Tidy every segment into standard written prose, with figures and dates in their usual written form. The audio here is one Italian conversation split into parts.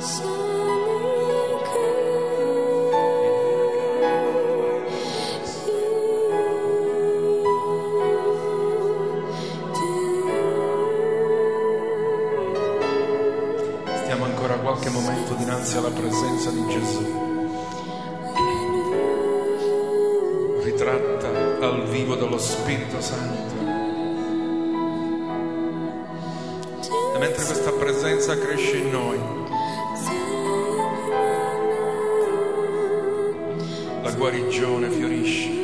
Qualche momento dinanzi alla presenza di Gesù, ritratta al vivo dallo Spirito Santo. E mentre questa presenza cresce in noi, la guarigione fiorisce.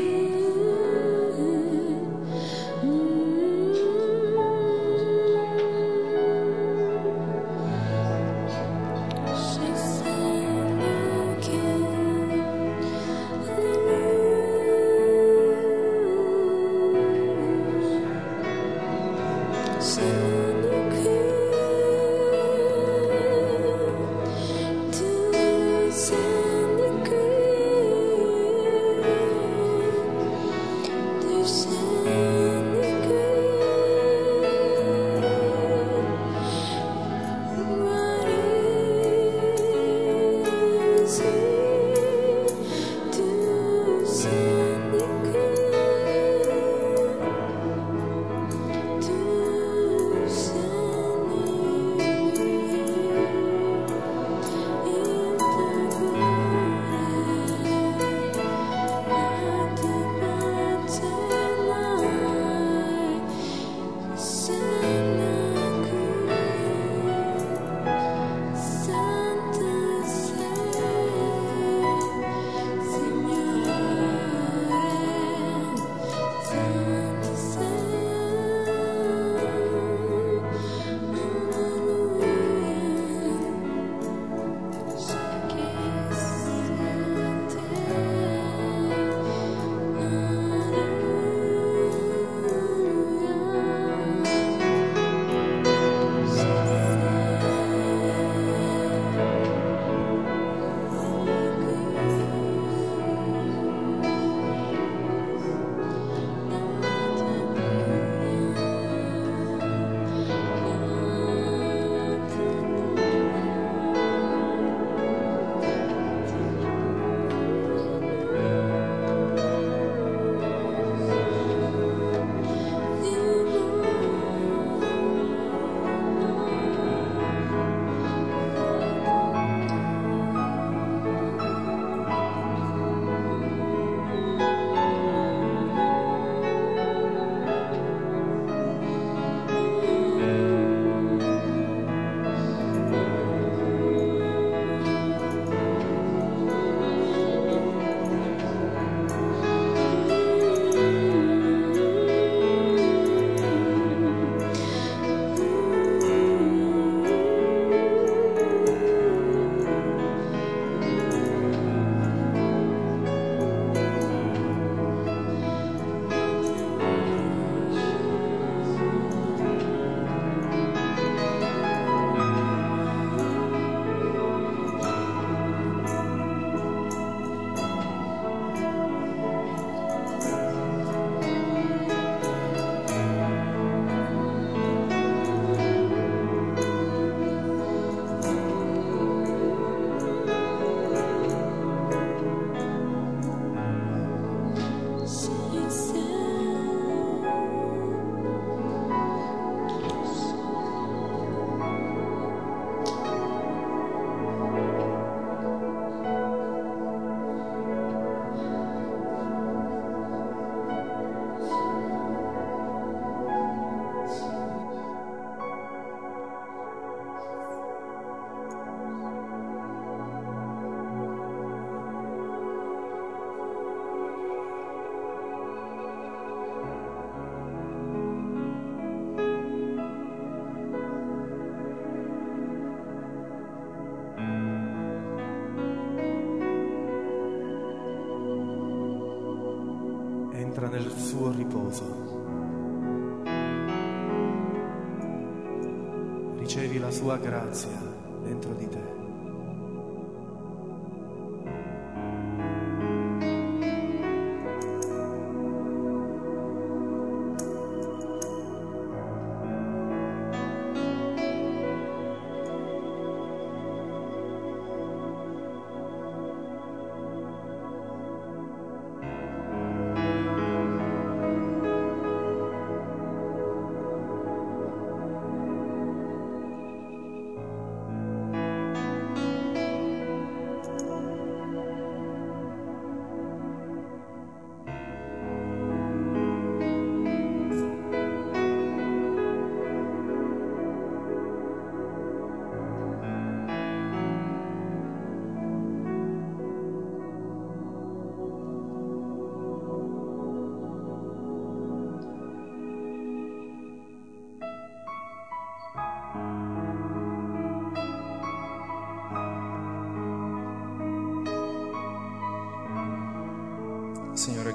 entra nel suo riposo. Ricevi la sua grazia dentro di te.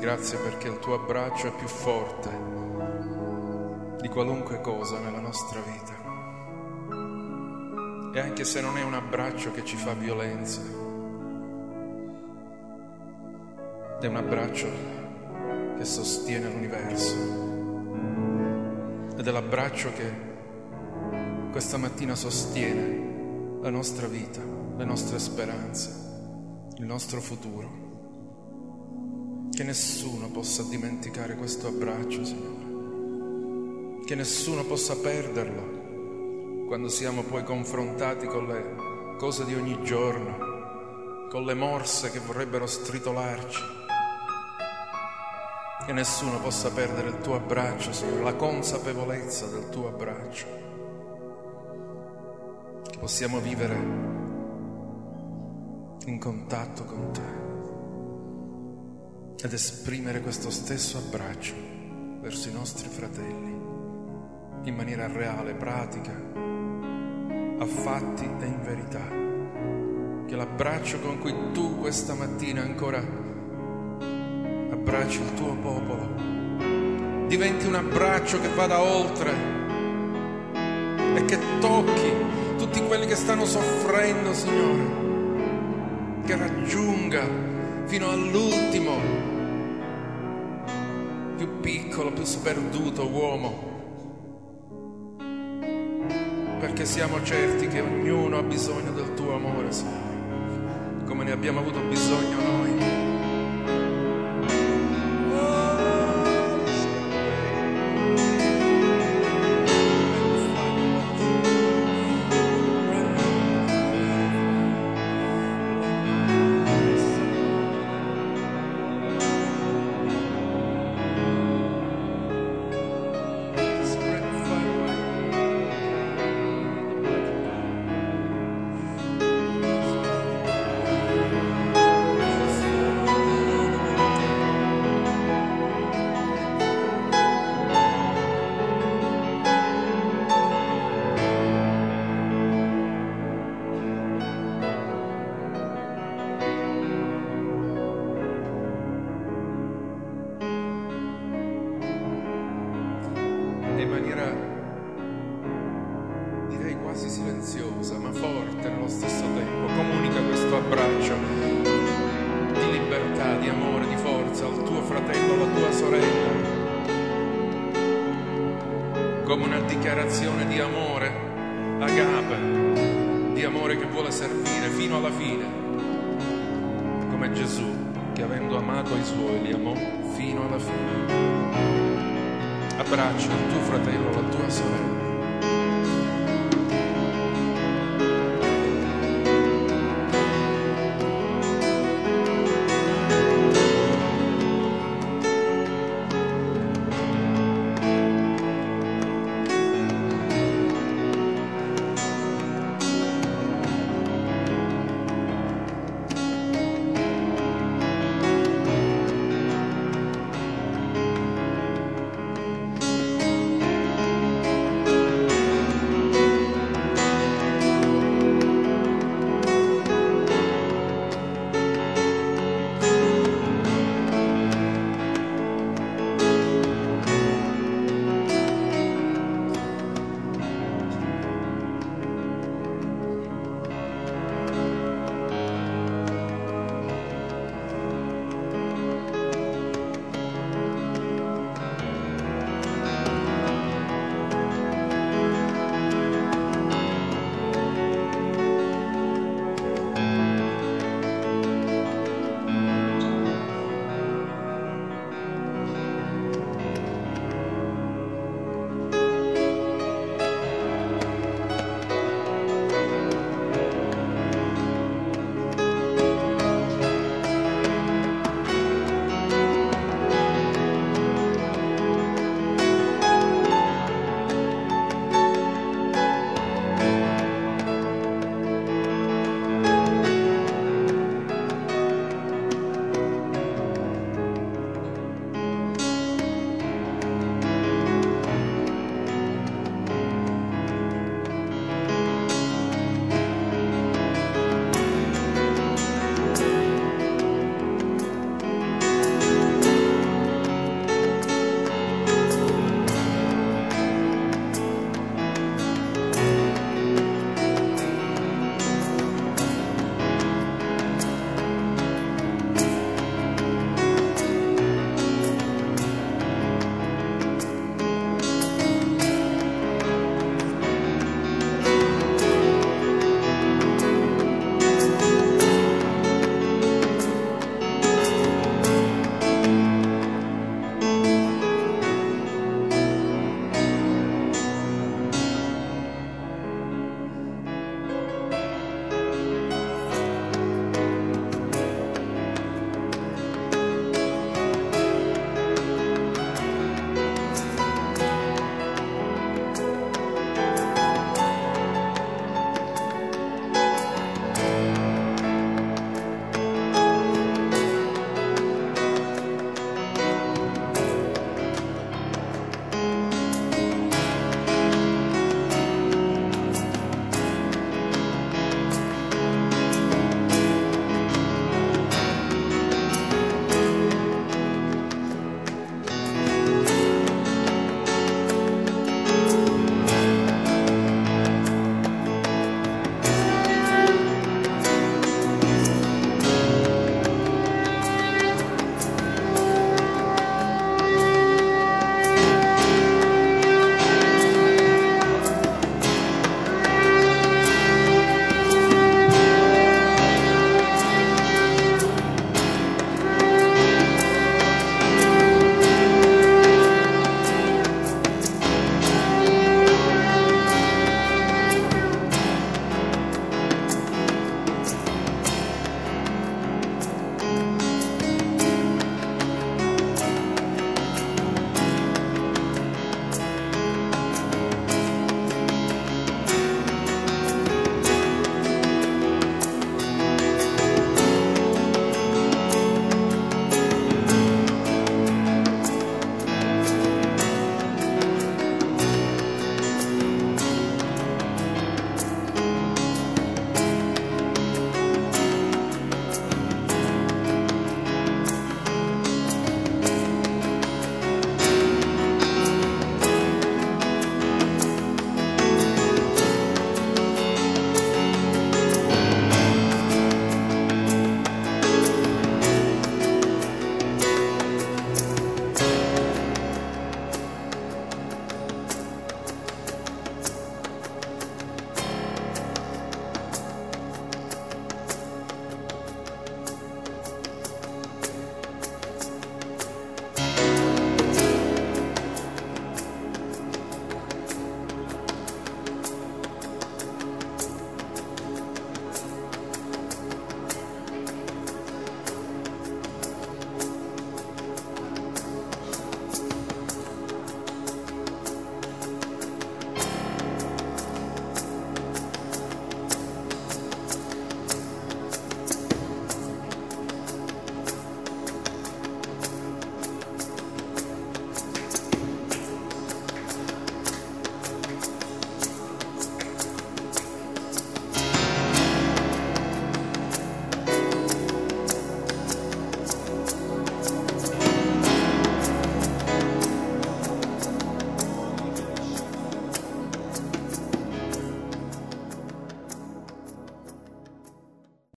grazie perché il tuo abbraccio è più forte di qualunque cosa nella nostra vita. E anche se non è un abbraccio che ci fa violenza, è un abbraccio che sostiene l'universo. Ed è l'abbraccio che questa mattina sostiene la nostra vita, le nostre speranze, il nostro futuro. Che nessuno possa dimenticare questo abbraccio, Signore. Che nessuno possa perderlo quando siamo poi confrontati con le cose di ogni giorno, con le morse che vorrebbero stritolarci. Che nessuno possa perdere il tuo abbraccio, Signore, la consapevolezza del tuo abbraccio. Che possiamo vivere in contatto con te ed esprimere questo stesso abbraccio verso i nostri fratelli in maniera reale, pratica, a fatti e in verità. Che l'abbraccio con cui tu questa mattina ancora abbracci il tuo popolo diventi un abbraccio che vada oltre e che tocchi tutti quelli che stanno soffrendo, Signore, che raggiunga fino all'ultimo più piccolo, più sperduto uomo, perché siamo certi che ognuno ha bisogno del tuo amore, Signore, come ne abbiamo avuto bisogno noi. In maniera, direi quasi silenziosa, ma forte nello stesso tempo, comunica questo abbraccio di libertà, di amore, di forza al tuo fratello, alla tua sorella, come una dichiarazione di amore, agape, di amore che vuole servire fino alla fine, come Gesù che avendo amato i suoi li amò fino alla fine. Abbraccia il tuo fratello, la tua sorella.